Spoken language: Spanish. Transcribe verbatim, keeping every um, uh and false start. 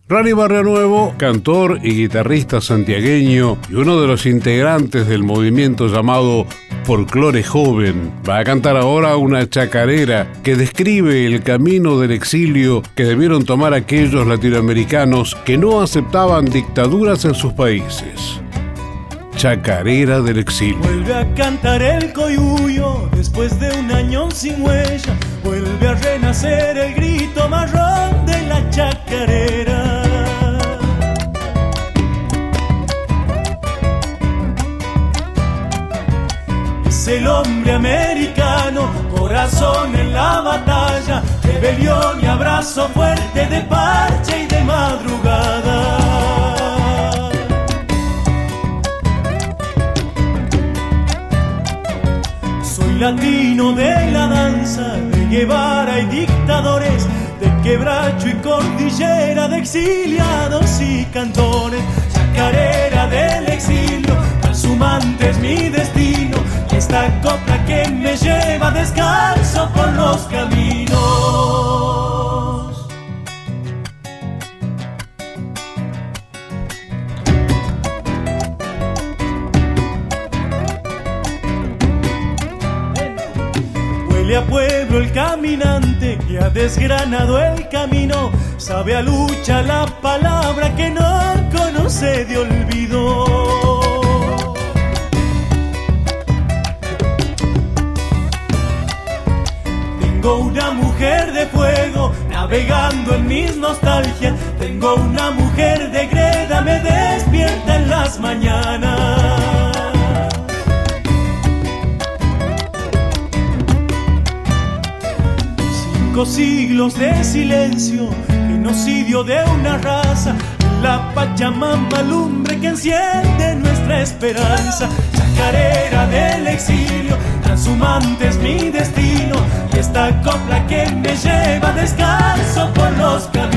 Rally Barrionuevo, cantor y guitarrista santiagueño y uno de los integrantes del movimiento llamado Folclore Joven, va a cantar ahora una chacarera que describe el camino del exilio que debieron tomar aquellos latinoamericanos que no aceptaban dictaduras en sus países. Chacarera del exilio. Vuelve a cantar el coyuyo después de un año sin huella. Vuelve a renacer el grito marrón de la chacarera. Es el hombre americano, corazón en la batalla, rebelión y abrazo fuerte de parche y de madrugada. Latino de la danza, de Guevara y dictadores, de quebracho y cordillera, de exiliados y cantores. Chacarera del exilio, transhumante es mi destino, y esta copla que me lleva descalzo por los caminos. Huele a pueblo el caminante que ha desgranado el camino, sabe a lucha la palabra que no conoce de olvido. Tengo una mujer de fuego navegando en mis nostalgias, tengo una mujer de greda, me despierta en las mañanas. Cinco siglos de silencio, genocidio de una raza, la Pachamama lumbre que enciende nuestra esperanza. Chacarera del exilio, transhumante es mi destino, y esta copla que me lleva descalzo por los caminos.